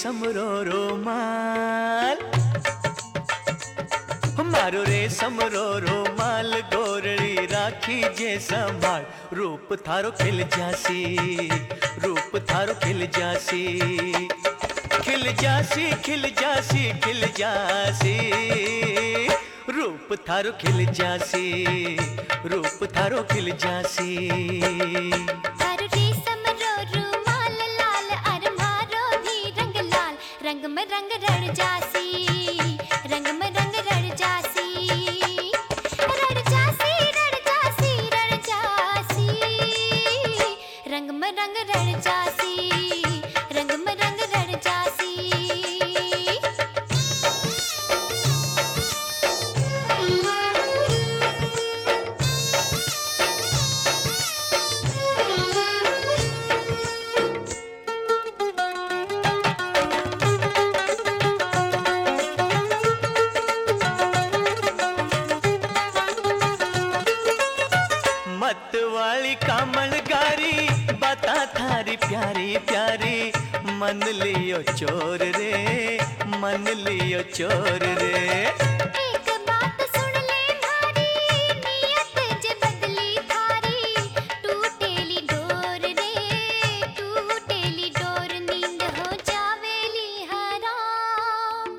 समरो रोमाल, मारो रे समरो रोमाल, गोरड़ी राखी जे संभाल, रूप थारो खिल जासी, रूप थारो खिल जासी, खिल जासी खिल जासी खिल जासी, रूप थारो खिल जासी, रूप थारो खिल जासी। थारो रेशम रो रुमाल लाल, अर मारो भी रंग लाल, रंग में रंग रड़ जासी, रंग में रंग रड़ जासी, रड़ जासी रड़ जासी रड़ जासी, रंग में रंग रड़ जासी, रंग में रंग रड़ जासी। मत वाली कामल गारी, बता थारी प्यारी प्यारी, मन लियो चोर रे, मन लियो चोर रे। एक बात सुन ले मारी, नियत जे बदली थारी, टूटेली डोर रे, टूटेली डोर, नींद हो जावेली हराम,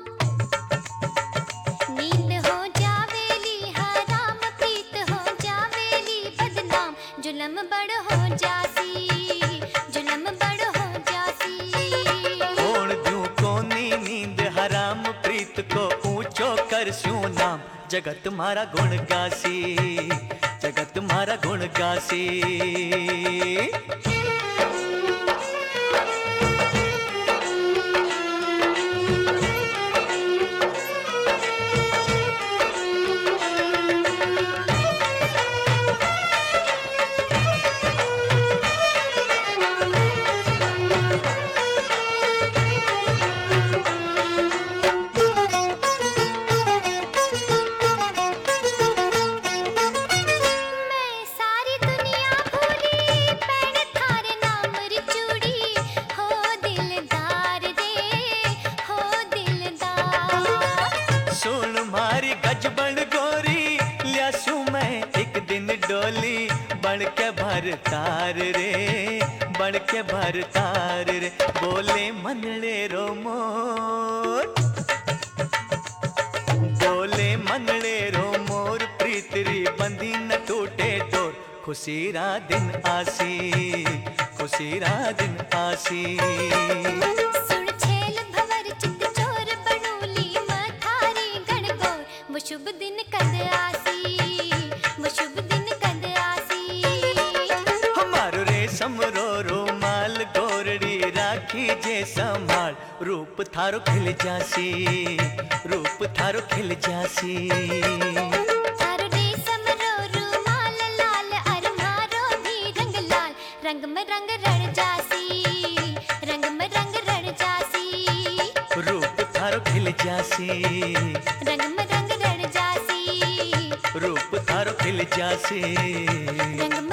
नींद हो जावेली हराम, प्रीत हो जावेली बदनाम, जुलम बड़ हो जासी, जुलम बड़ हो जासी। होण दूं कोनी नींद हराम, प्रीत को ऊंचो कर स्यूं नाम, जगत मारा गुण गासी, जगत मारा गुण गासी। मैं सारी दुनिया भूली, पैर थारे नाम री चूड़ी, हो दिलदार रे, हो दिलदार। सुन मारी गजबन गोरी, ल्यासू मैं एक दिन डोली, बन के भरतार रे, बन के भरतार रे, बोले मनड़े रो मोर, बोले मनड़े रो मोर, प्रीतरी बंदी न टूटे डोर, खुशी रा दिन आसी, खुशी रा दिन आसी। सुन छेल भंवर चित चोर, बनूली मथारी गणगोर, वो शुभ दिन कद आसी, वो शुभ दिन कद आसी। हमारो रेशम रो रोमाल, गोरड़ी राखी जे संभाल, रूप थारो खिल जासी, रूप थारो खिल जासी। थारो रेशम रो रुमाल लाल, अर मारो भी रंग लाल, रंग में रंग रड़ जासी, रंग में रंग रड़ जासी, रूप थारो खिल जासी, रंग में रंग रड़ जासी, रूप थारो खिल जासी। रंग